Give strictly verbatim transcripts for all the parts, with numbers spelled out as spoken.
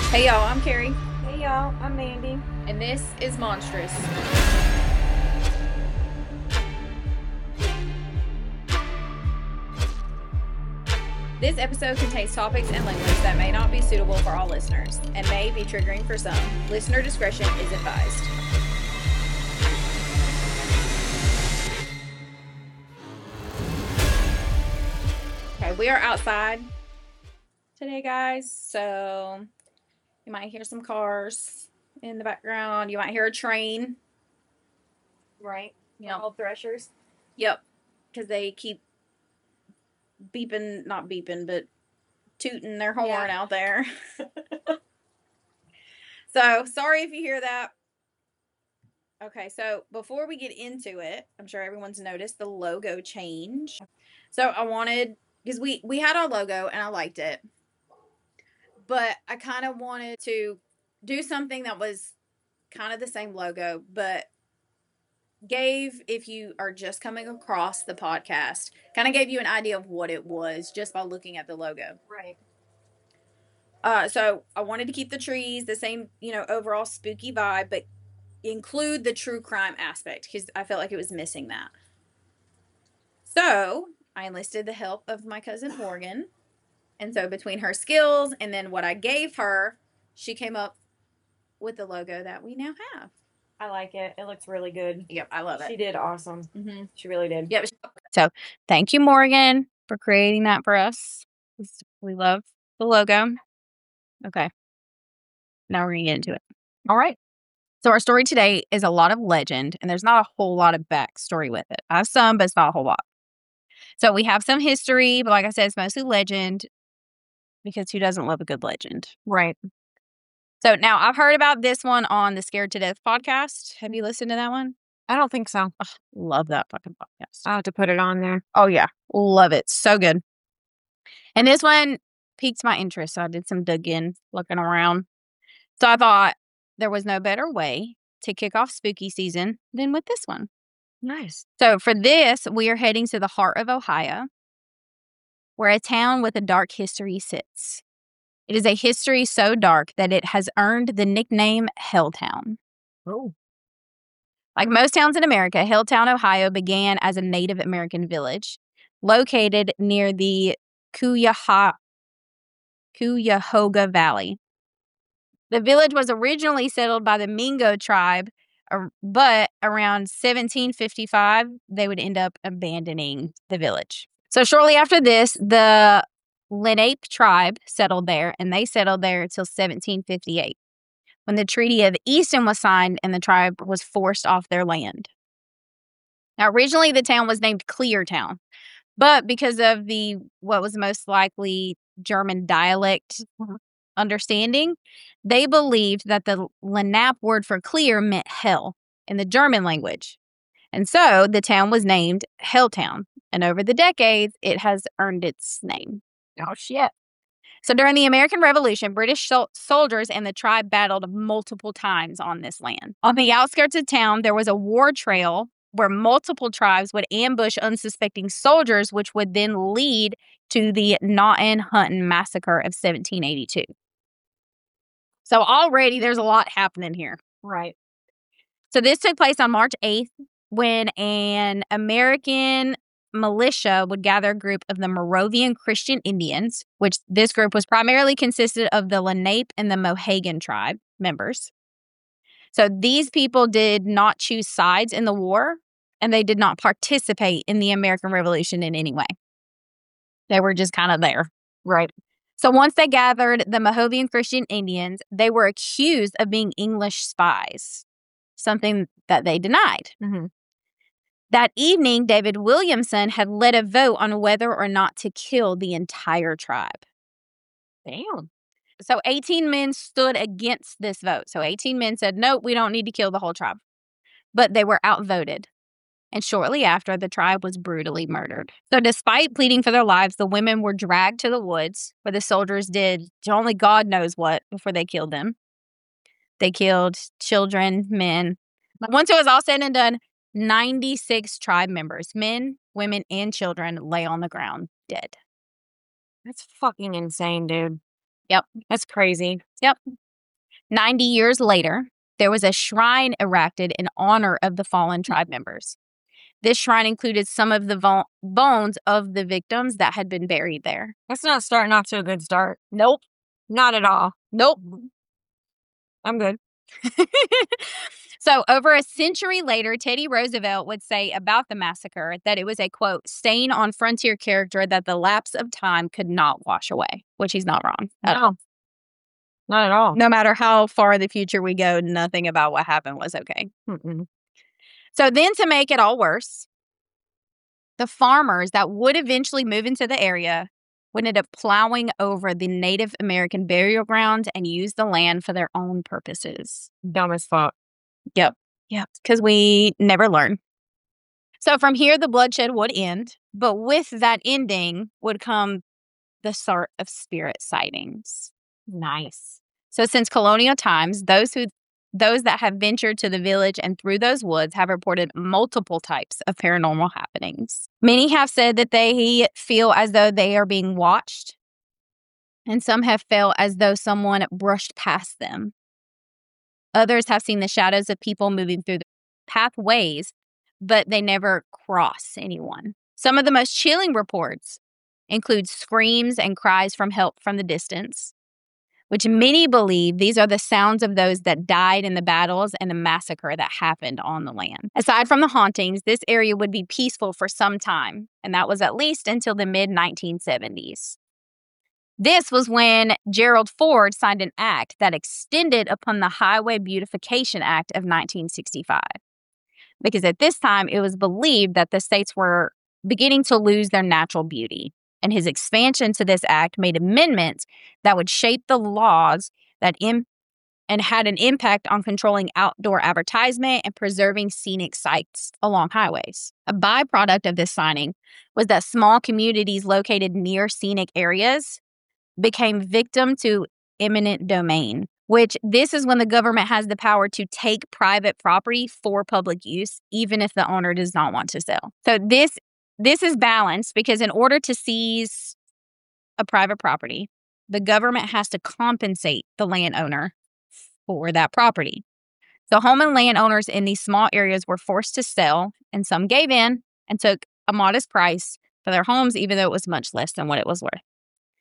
Hey y'all, I'm Carrie. Hey y'all, I'm Mandy. And this is Monstrous. This episode contains topics and language that may not be suitable for all listeners and may be triggering for some. Listener discretion is advised. Okay, we are outside today, guys, so you might hear some cars in the background. You might hear a train. Right. Yep. All threshers. Yep. Because they keep beeping, not beeping, but tooting their horn yeah. out there. So, sorry if you hear that. Okay, so before we get into it, I'm sure everyone's noticed the logo change. So, I wanted, because we, we had our logo and I liked it. But I kind of wanted to do something that was kind of the same logo, but gave, if you are just coming across the podcast, kind of gave you an idea of what it was just by looking at the logo. Right. Uh, so I wanted to keep the trees, the same, you know, overall spooky vibe, but include the true crime aspect because I felt like it was missing that. So I enlisted the help of my cousin Morgan. And so between her skills and then what I gave her, she came up with the logo that we now have. I like it. It looks really good. Yep, I love it. She did awesome. Mm-hmm. She really did. Yep. So thank you, Morgan, for creating that for us. We love the logo. Okay. Now we're going to get into it. All right. So our story today is a lot of legend, and there's not a whole lot of backstory with it. I have some, but it's not a whole lot. So we have some history, but like I said, it's mostly legend because who doesn't love a good legend? Right. So now I've heard about this one on the Scared to Death podcast. Have you listened to that one? I don't think so. Oh, love that fucking podcast. I'll have to put it on there. Oh, yeah. Love it. So good. And this one piqued my interest. So I did some digging, looking around. So I thought there was no better way to kick off spooky season than with this one. Nice. So for this, we are heading to the heart of Ohio, where a town with a dark history sits. It is a history so dark that it has earned the nickname Helltown. Oh. Like most towns in America, Helltown, Ohio began as a Native American village located near the Cuyahoga, Cuyahoga Valley. The village was originally settled by the Mingo tribe, but around seventeen fifty-five, they would end up abandoning the village. So shortly after this, the Lenape tribe settled there, and they settled there until seventeen fifty-eight, when the Treaty of Easton was signed and the tribe was forced off their land. Now, originally, the town was named Cleartown, but because of the what was most likely German dialect understanding, they believed that the Lenape word for clear meant hell in the German language. And so the town was named Helltown. And over the decades, it has earned its name. Oh, shit. So during the American Revolution, British sol- soldiers and the tribe battled multiple times on this land. On the outskirts of town, there was a war trail where multiple tribes would ambush unsuspecting soldiers, which would then lead to the Naughton-Hunton massacre of seventeen eighty-two. So already there's a lot happening here. Right. So this took place on March eighth when an American militia would gather a group of the Moravian Christian Indians, which this group was primarily consisted of the Lenape and the Mohegan tribe members. So these people did not choose sides in the war, and they did not participate in the American Revolution in any way. They were just kind of there. Right. So once they gathered the Moravian Christian Indians, they were accused of being English spies, something that they denied. Mm-hmm. That evening, David Williamson had led a vote on whether or not to kill the entire tribe. Damn. So eighteen men stood against this vote. So eighteen men said, nope, we don't need to kill the whole tribe. But they were outvoted. And shortly after, the tribe was brutally murdered. So despite pleading for their lives, the women were dragged to the woods where the soldiers did only God knows what before they killed them. They killed children, men. Once it was all said and done, ninety-six tribe members, men, women, and children, lay on the ground dead. That's fucking insane, dude. Yep. That's crazy. Yep. ninety years later, there was a shrine erected in honor of the fallen tribe members. This shrine included some of the vo- bones of the victims that had been buried there. That's not starting off to a good start. Nope. Not at all. Nope. I'm good. So over a century later, Teddy Roosevelt would say about the massacre that it was a, quote, stain on frontier character that the lapse of time could not wash away, which he's not wrong. No. Not at all. No matter how far in the future we go, nothing about what happened was okay. Mm-mm. So then to make it all worse, the farmers that would eventually move into the area would end up plowing over the Native American burial ground and use the land for their own purposes. Dumb as fuck. Yep. Yep. Because we never learn. So from here, the bloodshed would end. But with that ending would come the start of spirit sightings. Nice. So since colonial times, those who those that have ventured to the village and through those woods have reported multiple types of paranormal happenings. Many have said that they feel as though they are being watched, and some have felt as though someone brushed past them. Others have seen the shadows of people moving through the pathways, but they never cross anyone. Some of the most chilling reports include screams and cries from help from the distance, which many believe these are the sounds of those that died in the battles and the massacre that happened on the land. Aside from the hauntings, this area would be peaceful for some time, and that was at least until the mid nineteen seventies. This was when Gerald Ford signed an act that extended upon the Highway Beautification Act of nineteen sixty-five. Because at this time, it was believed that the states were beginning to lose their natural beauty. And his expansion to this act made amendments that would shape the laws that Im- and had an impact on controlling outdoor advertisement and preserving scenic sites along highways. A byproduct of this signing was that small communities located near scenic areas became victim to eminent domain, which this is when the government has the power to take private property for public use, even if the owner does not want to sell. So this this is balanced because in order to seize a private property, the government has to compensate the landowner for that property. So home and landowners in these small areas were forced to sell, and some gave in and took a modest price for their homes, even though it was much less than what it was worth,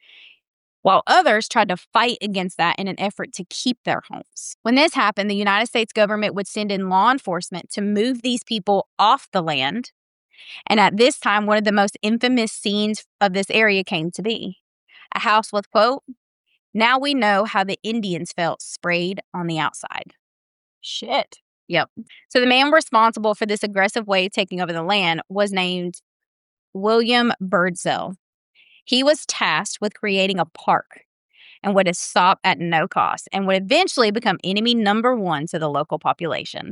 while others tried to fight against that in an effort to keep their homes. When this happened, the United States government would send in law enforcement to move these people off the land. And at this time, one of the most infamous scenes of this area came to be. A house with, quote, "Now we know how the Indians felt sprayed on the outside." Shit. Yep. So the man responsible for this aggressive way of taking over the land was named William Birdsell. He was tasked with creating a park and would stop at no cost and would eventually become enemy number one to the local population.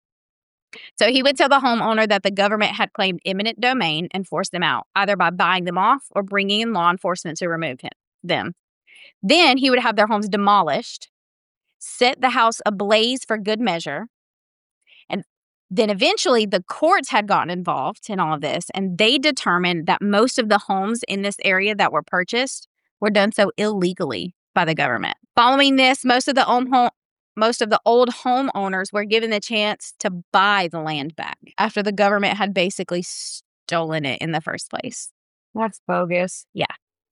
So he would tell the homeowner that the government had claimed eminent domain and force them out, either by buying them off or bringing in law enforcement to remove him, them. Then he would have their homes demolished, set the house ablaze for good measure, and then eventually the courts had gotten involved in all of this, and they determined that most of the homes in this area that were purchased were done so illegally by the government. Following this, most of the home, home most of the old homeowners were given the chance to buy the land back after the government had basically stolen it in the first place. That's bogus. Yeah.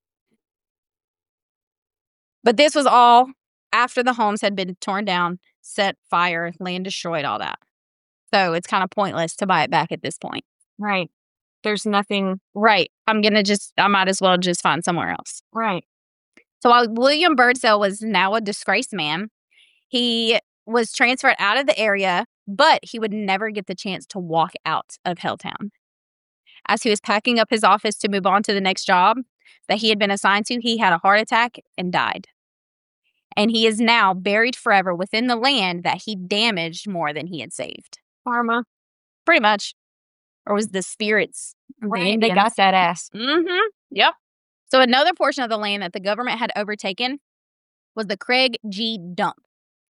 But this was all after the homes had been torn down, set fire, land destroyed, all that. So it's kind of pointless to buy it back at this point. Right. There's nothing. Right. I'm going to just, I might as well just find somewhere else. Right. So while William Birdsell was now a disgraced man, he was transferred out of the area, but he would never get the chance to walk out of Helltown. As he was packing up his office to move on to the next job that he had been assigned to, he had a heart attack and died. And he is now buried forever within the land that he damaged more than he had saved. Karma. Pretty much. Or was the spirits. Right. They got that ass. Mm-hmm. Yep. So another portion of the land that the government had overtaken was the Craig G. Dump.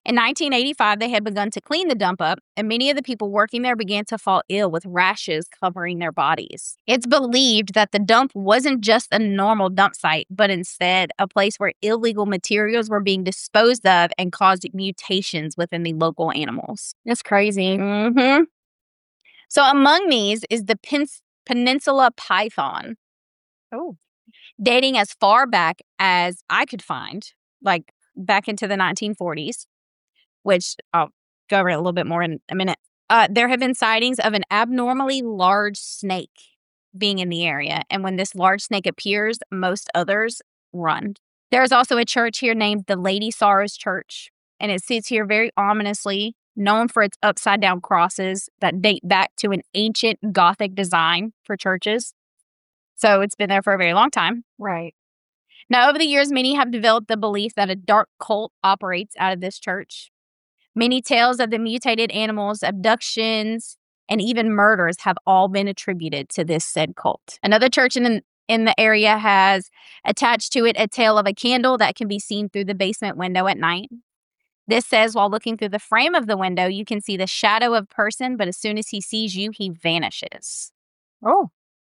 In nineteen eighty-five, they had begun to clean the dump up, and many of the people working there began to fall ill with rashes covering their bodies. It's believed that the dump wasn't just a normal dump site, but instead a place where illegal materials were being disposed of and caused mutations within the local animals. That's crazy. Mm-hmm. So among these is the Pen- Peninsula python. Oh. Dating as far back as I could find, like back into the nineteen forties. Which I'll go over it a little bit more in a minute. Uh, there have been sightings of an abnormally large snake being in the area. And when this large snake appears, most others run. There is also a church here named the Lady Sorrows Church. And it sits here very ominously, known for its upside down crosses that date back to an ancient Gothic design for churches. So it's been there for a very long time. Right. Now, over the years, many have developed the belief that a dark cult operates out of this church. Many tales of the mutated animals, abductions, and even murders have all been attributed to this said cult. Another church in the, in the area has attached to it a tale of a candle that can be seen through the basement window at night. This says while looking through the frame of the window, you can see the shadow of a person, but as soon as he sees you, he vanishes. Oh.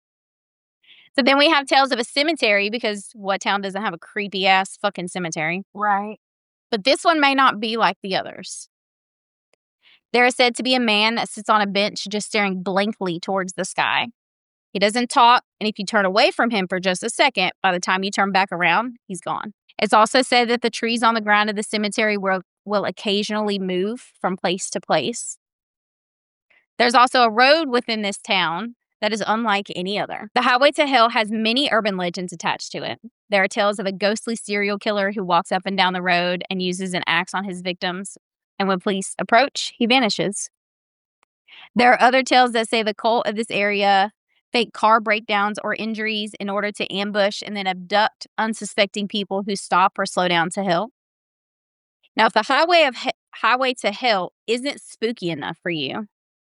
So then we have tales of a cemetery, because what town doesn't have a creepy ass fucking cemetery? Right. But this one may not be like the others. There is said to be a man that sits on a bench just staring blankly towards the sky. He doesn't talk, and if you turn away from him for just a second, by the time you turn back around, he's gone. It's also said that the trees on the ground of the cemetery will, will occasionally move from place to place. There's also a road within this town that is unlike any other. The highway to hell has many urban legends attached to it. There are tales of a ghostly serial killer who walks up and down the road and uses an axe on his victims. And when police approach, he vanishes. There are other tales that say the cult of this area fake car breakdowns or injuries in order to ambush and then abduct unsuspecting people who stop or slow down to hell. Now, if the highway of he- highway to hell isn't spooky enough for you,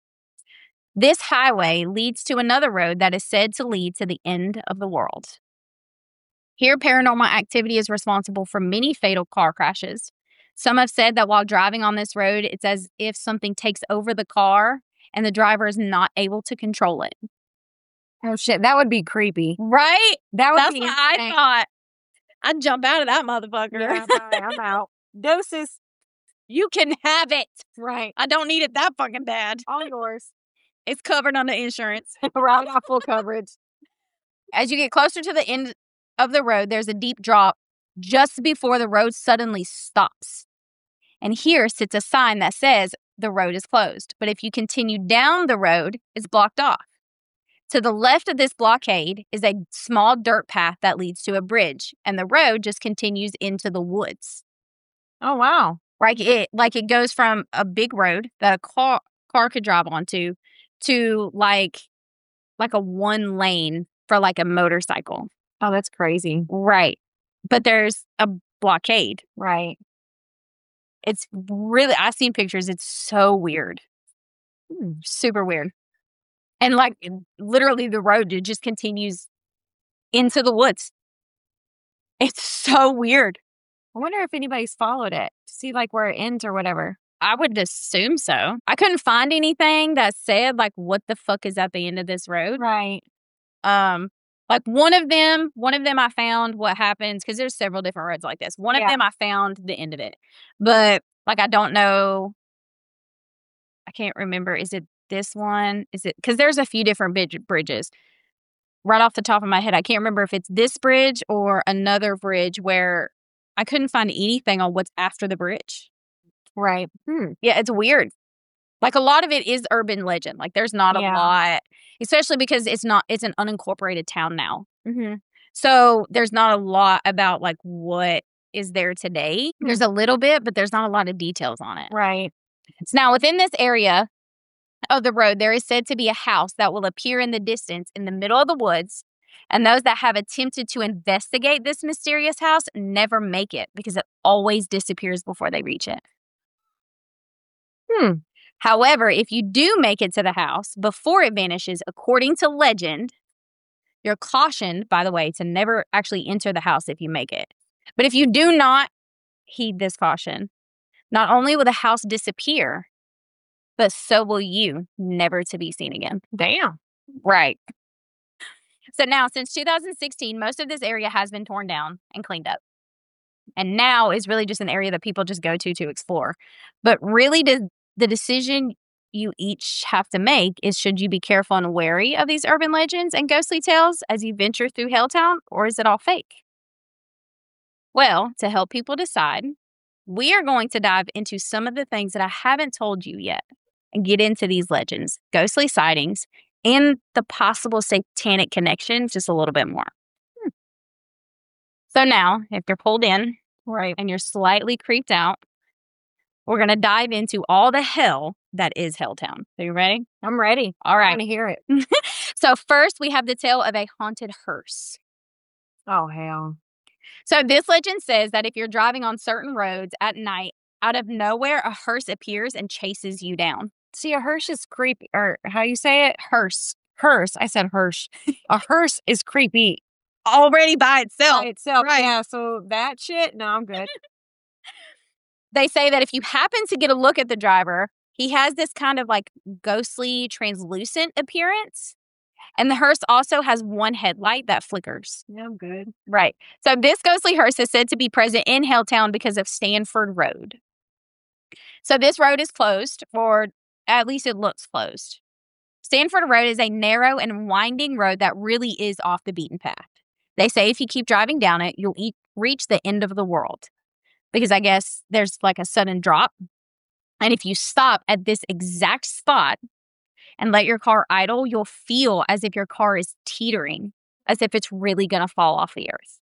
this highway leads to another road that is said to lead to the end of the world. Here, paranormal activity is responsible for many fatal car crashes. Some have said that while driving on this road, it's as if something takes over the car and the driver is not able to control it. Oh, shit. That would be creepy. Right? That would That's be what I insane. thought. I'd jump out of that motherfucker. Yeah, bye, I'm out. Doses. You can have it. Right. I don't need it that fucking bad. All yours. It's covered under insurance. Right. Got full coverage. As you get closer to the end of the road, there's a deep drop just before the road suddenly stops. And here sits a sign that says the road is closed. But if you continue down the road, it's blocked off. To the left of this blockade is a small dirt path that leads to a bridge, and the road just continues into the woods. Oh, wow. Like it, like it goes from a big road that a car car could drive onto to like like a one lane for like a motorcycle. Oh, that's crazy. Right. But there's a blockade. Right. It's really, I've seen pictures. It's so weird. Hmm. Super weird. And like literally the road, it just continues into the woods. It's so weird. I wonder if anybody's followed it to see like where it ends or whatever. I would assume so. I couldn't find anything that said like what the fuck is at the end of this road. Right. Um, like one of them, one of them I found what happens, because there's several different roads like this. One of Yeah. them I found the end of it. But like I don't know. I can't remember. Is it this one? Is it because there's a few different bridge, bridges. Right off the top of my head, I can't remember if it's this bridge or another bridge where I couldn't find anything on what's after the bridge. Right. Hmm. Yeah, it's weird. Like a lot of it is urban legend. Like there's not a Yeah. lot, especially because it's not, it's an unincorporated town now. Mm-hmm. So there's not a lot about like what is there today. There's a little bit, but there's not a lot of details on it. Right. So now within this area of the road, there is said to be a house that will appear in the distance in the middle of the woods. And those that have attempted to investigate this mysterious house never make it because it always disappears before they reach it. Hmm. However, if you do make it to the house before it vanishes, according to legend, you're cautioned, by the way, to never actually enter the house if you make it. But if you do not heed this caution, Not only will the house disappear, but so will you, never to be seen again. Damn. Right. So now, since two thousand sixteen, most of this area has been torn down and cleaned up. And now is really just an area that people just go to to explore. But really, the, the decision you each have to make is, should you be careful and wary of these urban legends and ghostly tales as you venture through Helltown, or is it all fake? Well, to help people decide, we are going to dive into some of the things that I haven't told you yet and get into these legends, ghostly sightings, and the possible satanic connections just a little bit more. Hmm. So now, if you're pulled in, right, and you're slightly creeped out, we're going to dive into all the hell that is Helltown. Are you ready? I'm ready. All right. I want to hear it. So first, we have the tale of a haunted hearse. Oh, hell. So this legend says that if you're driving on certain roads at night, out of nowhere, a hearse appears and chases you down. See, a hearse is creepy. Or how you say it? Hearse. Hearse. I said hearse. A hearse is creepy. Already by itself. By itself. Right. Yeah, so that shit, no, I'm good. They say that if you happen to get a look at the driver, he has this kind of like ghostly, translucent appearance. And the hearse also has one headlight that flickers. Yeah, I'm good. Right. So this ghostly hearse is said to be present in Helltown because of Stanford Road. So this road is closed, or at least it looks closed. Stanford Road is a narrow and winding road that really is off the beaten path. They say if you keep driving down it, you'll e- reach the end of the world. Because I guess there's like a sudden drop. And if you stop at this exact spot and let your car idle, you'll feel as if your car is teetering, as if it's really going to fall off the earth.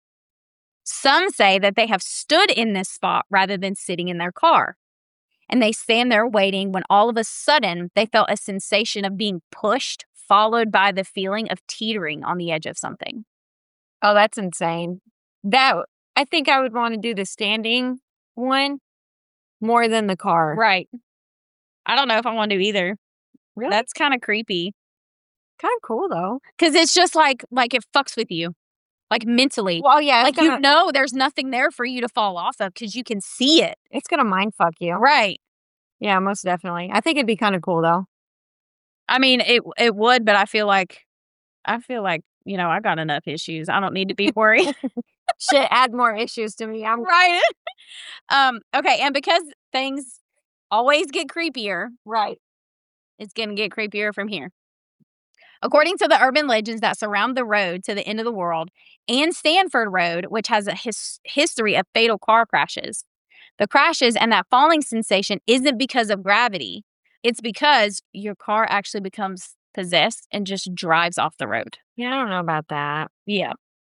Some say that they have stood in this spot rather than sitting in their car. And they stand there waiting when all of a sudden they felt a sensation of being pushed, followed by the feeling of teetering on the edge of something. Oh, that's insane. That I think I would want to do the standing one more than the car. Right. I don't know if I want to do either. Really? That's kind of creepy. Kind of cool, though. Because it's just like, like it fucks with you. Like mentally. Well, yeah. Like gonna, you know there's nothing there for you to fall off of because you can see it. It's going to mind fuck you. Right. Yeah, most definitely. I think it'd be kind of cool, though. I mean, it it would, but I feel like, I feel like, you know, I got enough issues. I don't need to be worried. Shit, add more issues to me. I'm right. um. Okay, and because things always get creepier, right, it's going to get creepier from here. According to the urban legends that surround the road to the end of the world and Stanford Road, which has a his- history of fatal car crashes, the crashes and that falling sensation isn't because of gravity. It's because your car actually becomes possessed and just drives off the road. Yeah, I don't know about that. Yeah.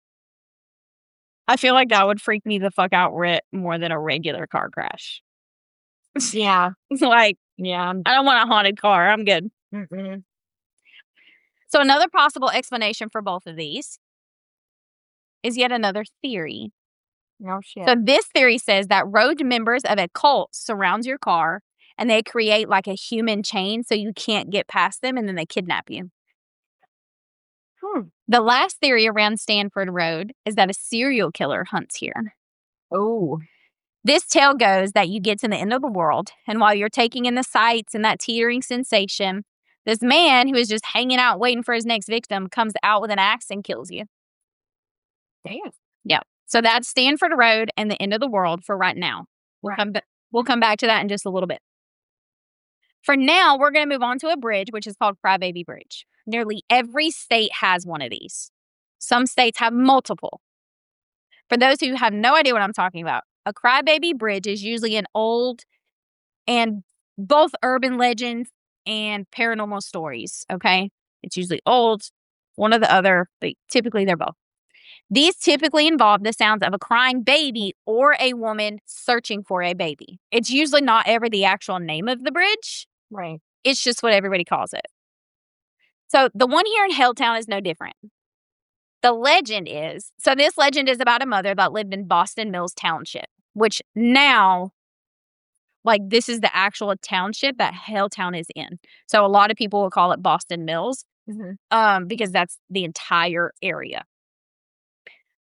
I feel like that would freak me the fuck out re- more than a regular car crash. Yeah. Like, yeah, I don't want a haunted car. I'm good. Mm-mm. So another possible explanation for both of these is yet another theory. Oh, shit. So this theory says that road members of a cult surround your car and they create like a human chain so you can't get past them and then they kidnap you. Hmm. The last theory around Stanford Road is that a serial killer hunts here. Oh. This tale goes that you get to the end of the world, and while you're taking in the sights and that teetering sensation, this man who is just hanging out waiting for his next victim comes out with an axe and kills you. Damn. Yeah. So that's Stanford Road and the end of the world for right now. We'll, Right. come, ba- we'll come back to that in just a little bit. For now, we're going to move on to a bridge, which is called Crybaby Bridge. Nearly every state has one of these. Some states have multiple. For those who have no idea what I'm talking about, a Crybaby Bridge is usually an old and both urban legends and paranormal stories, okay? It's usually old, one or the other, but typically they're both. These typically involve the sounds of a crying baby or a woman searching for a baby. It's usually not ever the actual name of the bridge. Right. It's just what everybody calls it. So the one here in Helltown is no different. The legend is, so this legend is about a mother that lived in Boston Mills Township, which now, like this is the actual township that Helltown is in. So a lot of people will call it Boston Mills Mm-hmm. um, because that's the entire area.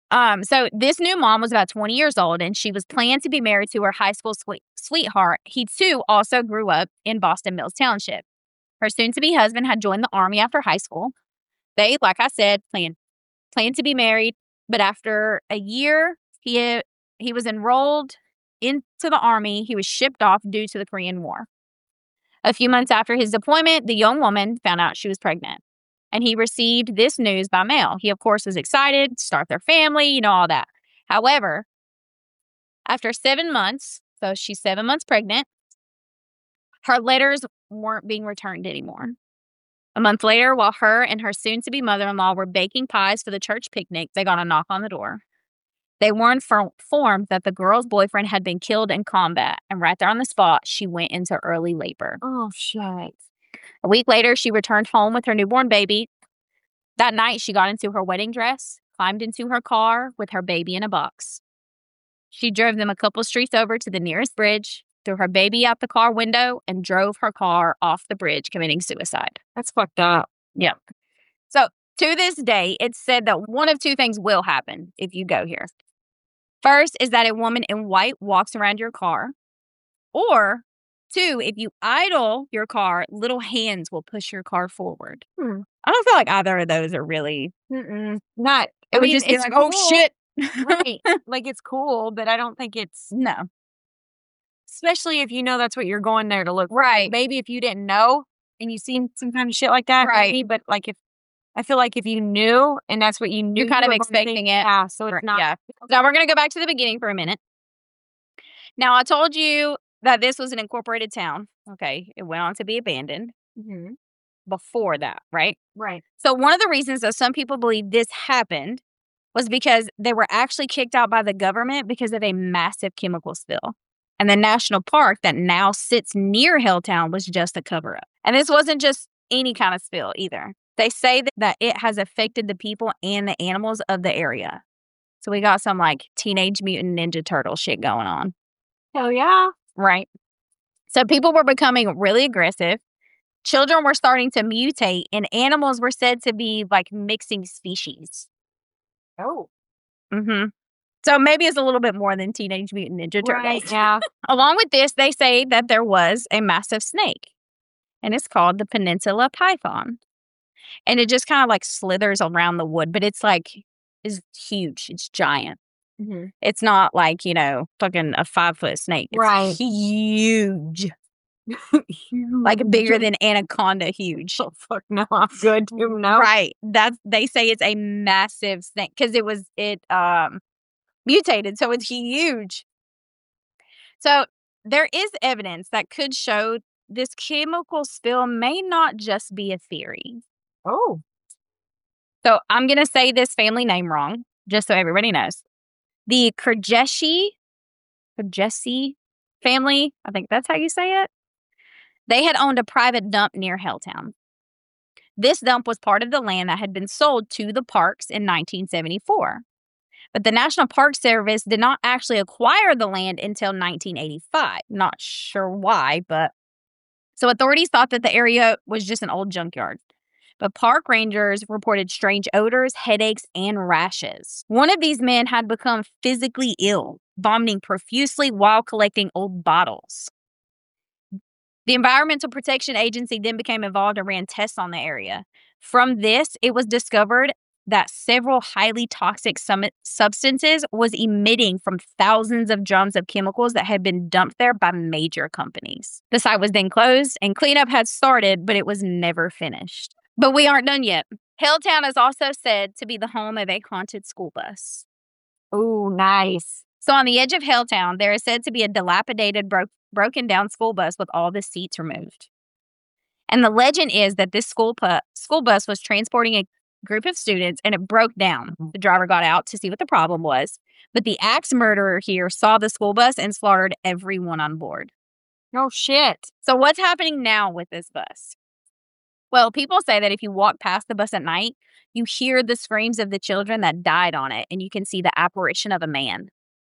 Um, so this new mom was about twenty years old, and she was planned to be married to her high school sweet, sweetheart. He, too, also grew up in Boston Mills Township. Her soon-to-be husband had joined the Army after high school. They, like I said, planned, planned to be married, but after a year, he, he was enrolled into the Army. He was shipped off due to the Korean War. A few months after his deployment, the young woman found out she was pregnant. And he received this news by mail. He, of course, was excited to start their family, you know, all that. However, after seven months, so she's seven months pregnant, her letters weren't being returned anymore. A month later, while her and her soon-to-be mother-in-law were baking pies for the church picnic, they got a knock on the door. They were informed that the girl's boyfriend had been killed in combat, and right there on the spot, she went into early labor. Oh, shit. A week later, she returned home with her newborn baby. That night, she got into her wedding dress, climbed into her car with her baby in a box. She drove them a couple streets over to the nearest bridge, threw her baby out the car window, and drove her car off the bridge, committing suicide. That's fucked up. Yeah. So, to this day, it's said that one of two things will happen if you go here. First is that a woman in white walks around your car. Or, two, if you idle your car, little hands will push your car forward. Hmm. I don't feel like either of those are really... Mm-mm. Not. It I would mean, just be it's like, cool. oh, shit. Right. Like, it's cool, but I don't think it's... No. Especially if you know that's what you're going there to look for. Right. Maybe if you didn't know and you seen some kind of shit like that. Right. Maybe, but, like, if... I feel like if you knew and that's what you knew... You're kind you of were gonna expecting think, it. Yeah, so it's not... Yeah. Now, we're going to go back to the beginning for a minute. Now, I told you that this was an incorporated town. Okay. It went on to be abandoned Mm-hmm. before that, right? Right. So, one of the reasons that some people believe this happened was because they were actually kicked out by the government because of a massive chemical spill. And the national park that now sits near Helltown was just a cover-up. And this wasn't just any kind of spill either. They say that, that it has affected the people and the animals of the area. So we got some like Teenage Mutant Ninja Turtle shit going on. Hell yeah. Right. So people were becoming really aggressive. Children were starting to mutate, and animals were said to be like mixing species. Oh. Mm-hmm. So maybe it's a little bit more than Teenage Mutant Ninja Turtles. Right, yeah. Along with this, they say that there was a massive snake, and it's called the Peninsula Python. And it just kind of like slithers around the wood, but it's like, it's huge. It's giant. Mm-hmm. It's not like, you know, fucking a five foot snake. It's Right. huge. Like bigger than anaconda huge. Oh, fuck no. I'm good to know. Right. That's, they say it's a massive snake because it was, it um mutated. So it's huge. So there is evidence that could show this chemical spill may not just be a theory. Oh. So I'm going to say this family name wrong, just so everybody knows. The Kurjeshi, Kurjeshi family, I think that's how you say it. They had owned a private dump near Helltown. This dump was part of the land that had been sold to the parks in nineteen seventy-four. But the National Park Service did not actually acquire the land until nineteen eighty-five. Not sure why, but... So authorities thought that the area was just an old junkyard. But park rangers reported strange odors, headaches, and rashes. One of these men had become physically ill, vomiting profusely while collecting old bottles. The Environmental Protection Agency then became involved and ran tests on the area. From this, it was discovered that several highly toxic summit substances was emitting from thousands of drums of chemicals that had been dumped there by major companies. The site was then closed and cleanup had started, but it was never finished. But we aren't done yet. Helltown is also said to be the home of a haunted school bus. Oh, nice. So on the edge of Helltown, there is said to be a dilapidated, bro- broken down school bus with all the seats removed. And the legend is that this school, pu- school bus was transporting a group of students and it broke down. The driver got out to see what the problem was. But the axe murderer here saw the school bus and slaughtered everyone on board. Oh, shit. So what's happening now with this bus? Well, people say that if you walk past the bus at night, you hear the screams of the children that died on it, and you can see the apparition of a man.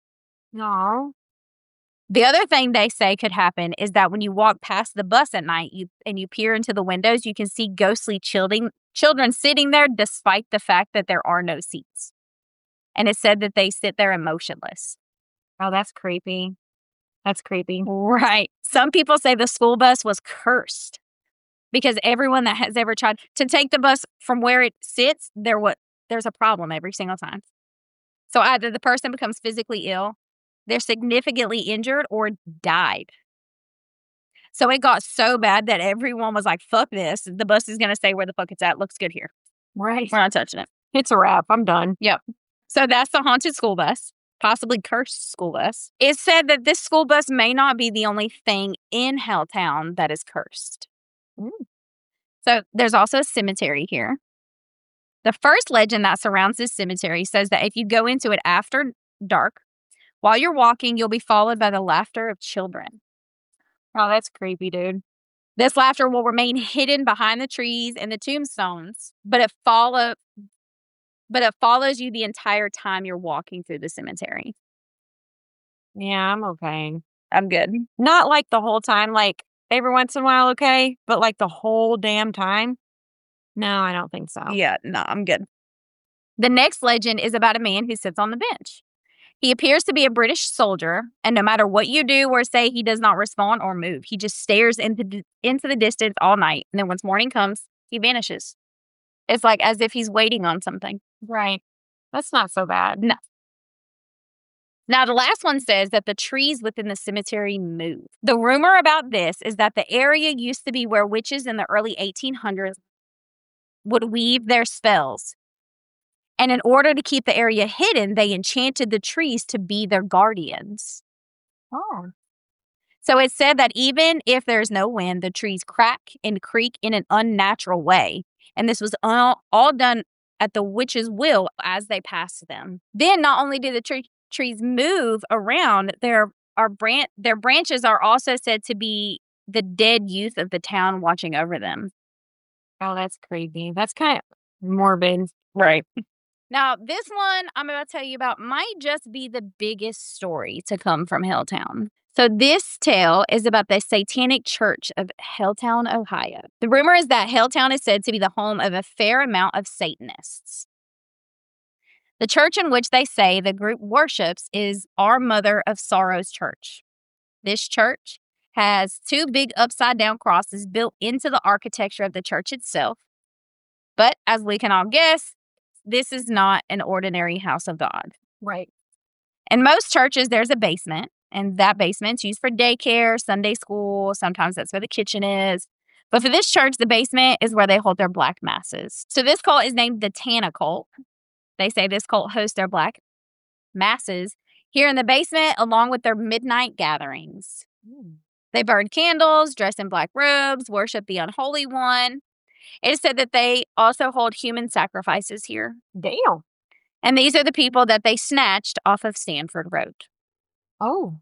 No. The other thing they say could happen is that when you walk past the bus at night you and you peer into the windows, you can see ghostly children, children sitting there despite the fact that there are no seats. And it said that they sit there emotionless. Oh, that's creepy. That's creepy. Right. Some people say the school bus was cursed because everyone that has ever tried to take the bus from where it sits, there what there's a problem every single time. So either the person becomes physically ill, they're significantly injured, or died. So it got so bad that everyone was like, fuck this. The bus is going to stay where the fuck it's at. Looks good here. Right. We're not touching it. It's a wrap. I'm done. Yep. So that's the haunted school bus, possibly cursed school bus. It said that this school bus may not be the only thing in Helltown that is cursed. Mm. So there's also a cemetery here. The first legend that surrounds this cemetery says that if you go into it after dark, while you're walking, you'll be followed by the laughter of children. Oh, that's creepy, dude. This laughter will remain hidden behind the trees and the tombstones, but it follow, but it follows you the entire time you're walking through the cemetery. Yeah, I'm okay. I'm good. Not like the whole time, like every once in a while, okay, but like the whole damn time? No, I don't think so. Yeah, no, I'm good. The next legend is about a man who sits on the bench. He appears to be a British soldier, and no matter what you do or say, he does not respond or move. He just stares into, into the distance all night, and then once morning comes, he vanishes. It's like as if he's waiting on something. Right. That's not so bad. No. Now, the last one says that the trees within the cemetery move. The rumor about this is that the area used to be where witches in the early eighteen hundreds would weave their spells. And in order to keep the area hidden, they enchanted the trees to be their guardians. Oh. So it said that even if there's no wind, the trees crack and creak in an unnatural way. And this was all, all done at the witch's will as they passed them. Then not only do the tree, trees move around, their, are bran- their branches are also said to be the dead youth of the town watching over them. Oh, that's creepy. That's kind of morbid. Right. Now, this one I'm about to tell you about might just be the biggest story to come from Helltown. So this tale is about the Satanic Church of Helltown, Ohio. The rumor is that Helltown is said to be the home of a fair amount of Satanists. The church in which they say the group worships is Our Mother of Sorrows Church. This church has two big upside-down crosses built into the architecture of the church itself. But as we can all guess, this is not an ordinary house of God. Right. In most churches, there's a basement, and that basement's used for daycare, Sunday school. Sometimes that's where the kitchen is. But for this church, the basement is where they hold their black masses. So this cult is named the Tana Cult. They say this cult hosts their black masses here in the basement along with their midnight gatherings. Mm. They burn candles, dress in black robes, worship the unholy one. It is said that they also hold human sacrifices here. Damn. And these are the people that they snatched off of Stanford Road. Oh.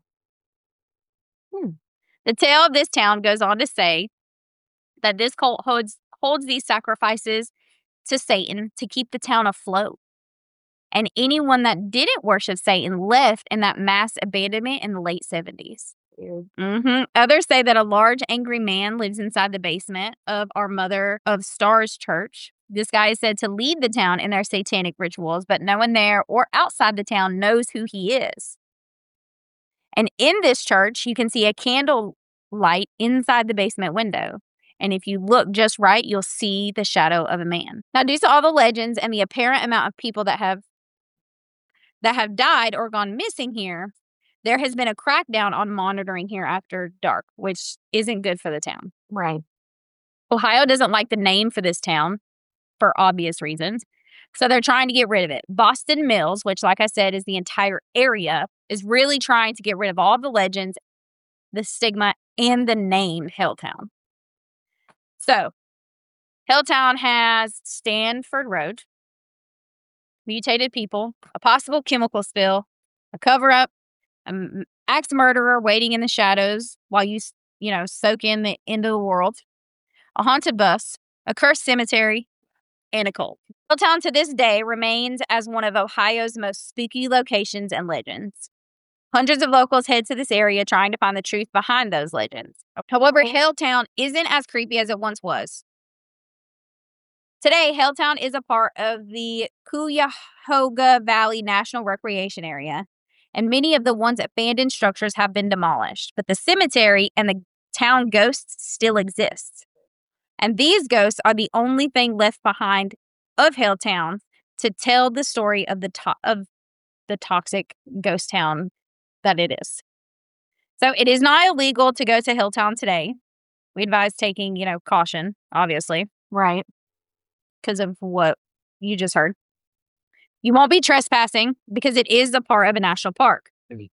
Hmm. The tale of this town goes on to say that this cult holds, holds these sacrifices to Satan to keep the town afloat. And anyone that didn't worship Satan left in that mass abandonment in the late seventies. Mm-hmm. Others say that a large angry man lives inside the basement of Our Mother of Stars Church. This guy is said to lead the town in their satanic rituals, but no one there or outside the town knows who he is. And in this church, you can see a candle light inside the basement window. And if you look just right, you'll see the shadow of a man. Now, due to all the legends and the apparent amount of people that have that have died or gone missing here, there has been a crackdown on monitoring here after dark, which isn't good for the town. Right. Ohio doesn't like the name for this town for obvious reasons, so they're trying to get rid of it. Boston Mills, which, like I said, is the entire area, is really trying to get rid of all the legends, the stigma, and the name Helltown. So, Helltown has Stanford Road, mutated people, a possible chemical spill, a cover-up, an axe murderer waiting in the shadows while you, you know, soak in the end of the world, a haunted bus, a cursed cemetery, and a cult. Helltown to this day remains as one of Ohio's most spooky locations and legends. Hundreds of locals head to this area trying to find the truth behind those legends. However, Helltown isn't as creepy as it once was. Today, Helltown is a part of the Cuyahoga Valley National Recreation Area, and many of the once abandoned structures have been demolished, but the cemetery and the town ghosts still exist. And these ghosts are the only thing left behind of Helltown to tell the story of the to- of the toxic ghost town that it is. So it is not illegal to go to Helltown today. We advise taking, you know, caution, obviously. Right. Because of what you just heard. You won't be trespassing because it is a part of a national park.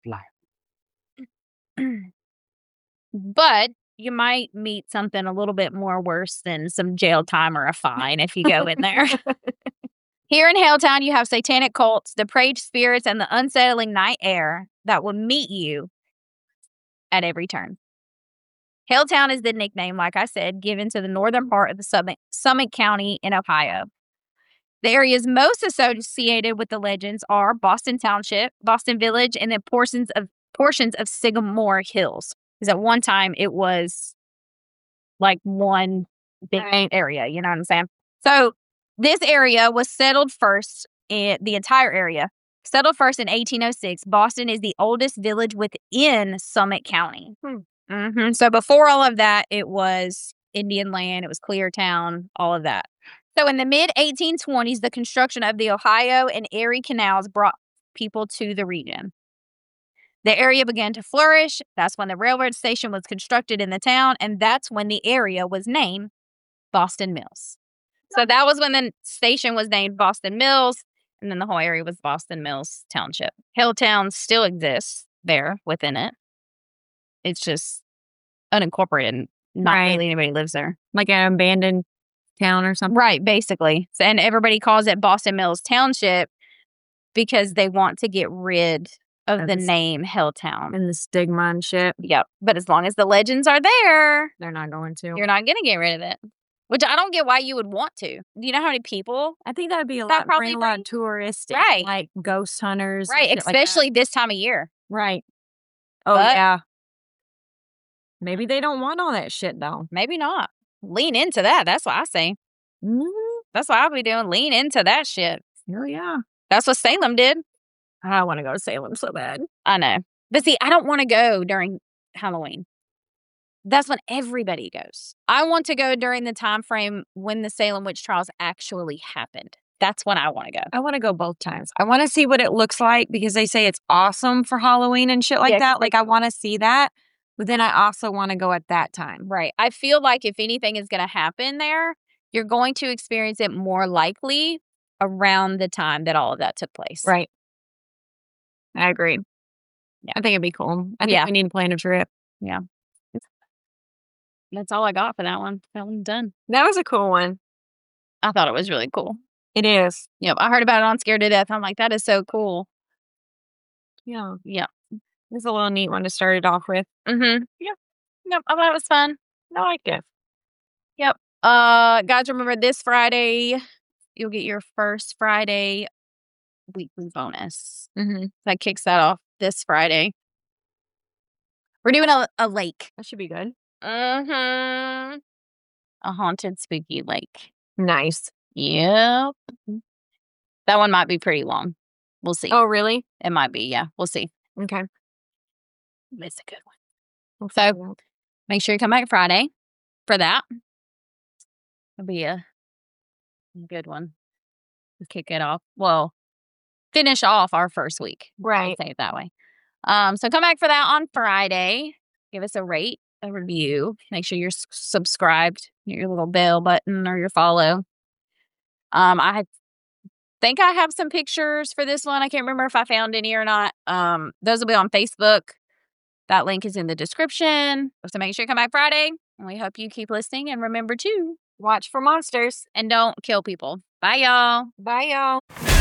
But you might meet something a little bit more worse than some jail time or a fine if you go in there. Here in Helltown, you have satanic cults, depraved spirits, and the unsettling night air that will meet you at every turn. Helltown is the nickname, like I said, given to the northern part of the Summit, Summit County in Ohio. The areas most associated with the legends are Boston Township, Boston Village, and then portions of portions of Sycamore Hills. Because at one time it was like one big Right. area, you know what I'm saying? So this area was settled first, in the entire area, settled first in eighteen oh six. Boston is the oldest village within Summit County. Hmm. Mm-hmm. So before all of that, it was Indian land, it was Cleartown, all of that. So in the mid eighteen twenties, the construction of the Ohio and Erie canals brought people to the region. The area began to flourish. That's when the railroad station was constructed in the town, and that's when the area was named Boston Mills. So that was when the station was named Boston Mills, and then the whole area was Boston Mills Township. Helltown still exists there within it. It's just unincorporated. Not Right. really anybody lives there. Like an abandoned town or something. Right, basically. So, and everybody calls it Boston Mills Township because they want to get rid of Of the the s- name Helltown. And the stigma and shit. Yep. But as long as the legends are there, They're not going to. you're not going to get rid of it. Which I don't get why you would want to. Do you know how many people? I think that'd be a That lot, probably bring a lot bring- of tourists, and, Right. like ghost hunters, and Right, shit like that. especially this time of year. Right. Oh But- yeah. Maybe they don't want all that shit though. Maybe not. Lean into that. That's what I say. Mm, That's what I'll be doing. Lean into that shit. hell yeah. That's what Salem did. I want to go to Salem so bad. I know. But see, I don't want to go during Halloween. That's when everybody goes. I want to go during the time frame when the Salem witch trials actually happened. That's when I want to go. I want to go both times. I want to see what it looks like because they say it's awesome for Halloween and shit like Yeah, 'cause that. they- Like I want to see that, but then I also want to go at that time. Right. I feel like if anything is going to happen there, you're going to experience it more likely around the time that all of that took place. Right. I agree. Yeah. I think it'd be cool. I think Yeah. we need to plan a trip. That's all I got for that one. That one's done. That was a cool one. I thought it was really cool. It is. Yep. I heard about it on Scared to Death. I'm like, that is so cool. Yeah. Yeah. It's a little neat one to start it off with. Mm-hmm. Yep. Yep. I thought it was fun. I like it. Uh, guys, remember this Friday, you'll get your first Friday weekly bonus. Mm-hmm. That kicks that off this Friday. We're doing a, a lake. That should be good. Mm-hmm. A haunted, spooky lake. Nice. Yep. That one might be pretty long. We'll see. Oh, really? It might be, yeah. We'll see. Okay. It's a good one. We'll So- figure it out. Make sure you come back Friday for that. It'll be a good one. We'll kick it off. Well, finish off our first week. Right. Say it that way. Um, so come back for that on Friday. Give us a rate, a review. Make sure you're s- subscribed, hit your little bell button or your follow. Um, I think I have some pictures for this one. I can't remember if I found any or not. Um, those will be on Facebook. That link is in the description. So make sure you come back Friday. And we hope you keep listening. And remember to Watch for monsters. and don't kill people. Bye, y'all. Bye, y'all.